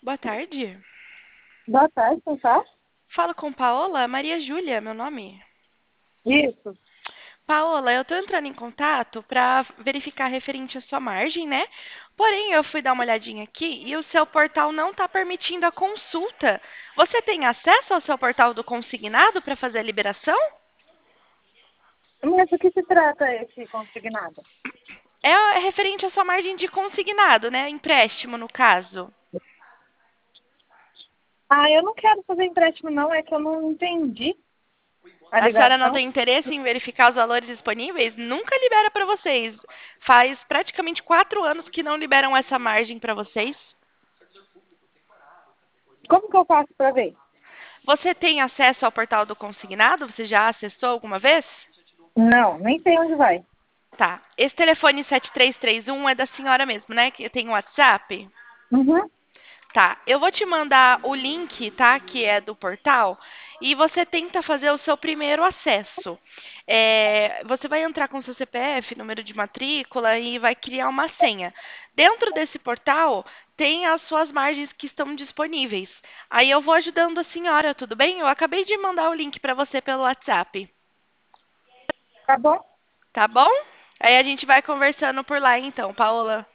Boa tarde. Boa tarde, quem tá? Falo com Paola. Maria Júlia, meu nome. Isso. Paola, eu tô entrando em contato para verificar referente à sua margem, né? Porém, eu fui dar uma olhadinha aqui e o seu portal não está permitindo a consulta. Você tem acesso ao seu portal do consignado para fazer a liberação? Mas o que se trata esse consignado? É referente à sua margem de consignado, né? Empréstimo, no caso. Ah, eu não quero fazer empréstimo não, é que eu não entendi a A senhora não ligação. tem interesse em verificar os valores disponíveis? Nunca libera para vocês. Faz praticamente 4 anos que não liberam essa margem para vocês. Como que eu faço para ver? Você tem acesso ao portal do consignado? Você já acessou alguma vez? Não, nem sei onde vai. Tá. Esse telefone 7331 é da senhora mesmo, né? Que tem o WhatsApp? Uhum. Tá. Eu vou te mandar o link, tá? Que é do portal. E você tenta fazer o seu primeiro acesso. Você vai entrar com seu CPF, número de matrícula e vai criar uma senha. Dentro desse portal tem as suas margens que estão disponíveis. Aí eu vou ajudando a senhora, tudo bem? Eu acabei de mandar o link para você pelo WhatsApp. Tá bom? Tá bom? Aí a gente vai conversando por lá então, Paola.